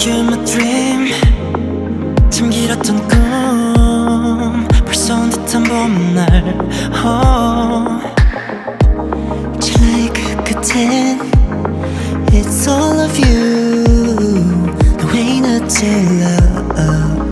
You're my dream 참 길었던 꿈 벌써 온 듯한 봄날 찰나의 그 끝엔 It's all of you No way not to love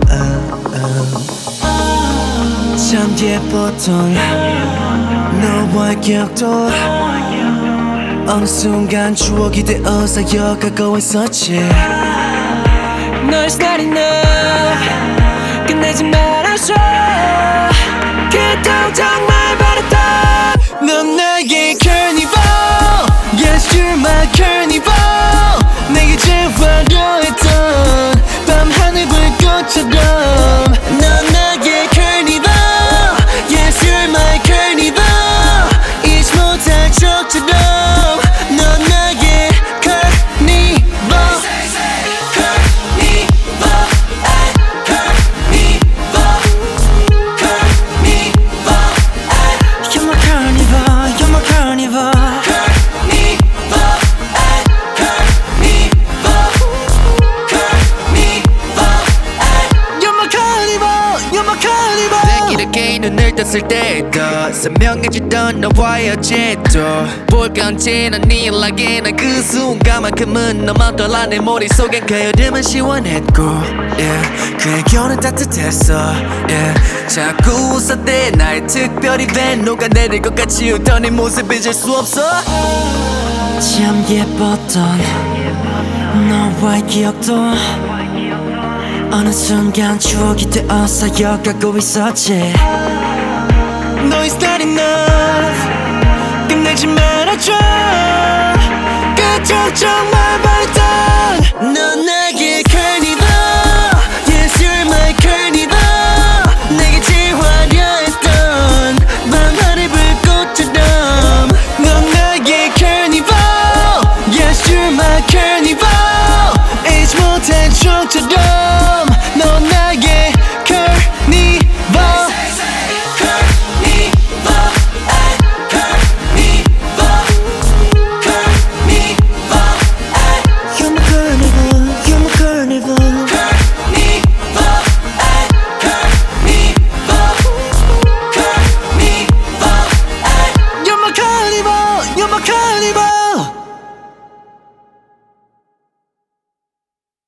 참 예뻤던 너와의 기억도 어느 순간 추억이 되어 쌓여가고 있었지 No it's not enough 끝내지 말아줘 그토록 정말 바랬던 넌 나의 carnival Yes you're my carnival 내게 제일 화려했던 밤하늘 불꽃처럼 넌 나의 carnival Yes you're my carnival 잊지 못할 적처럼 눈을 떴을 때도 선명해지던 너와의 어제도 볼까 언제나 네 연락에 난 그 순간만큼은 너만 떠올라 내 머릿속엔 그 여름은 시원했고 yeah. 그 애교는 따뜻했어 yeah. 자꾸 웃었대 나의 특별히 ven 녹아내릴 것 같이 웃던 네 모습 잊을 수 없어 참 예뻤던 너와의 기억도 어느 순간 추억이 되어 쌓여가고 있었지 No it's not enough 끝내지 말아줘 그토록 정말 바랬던 넌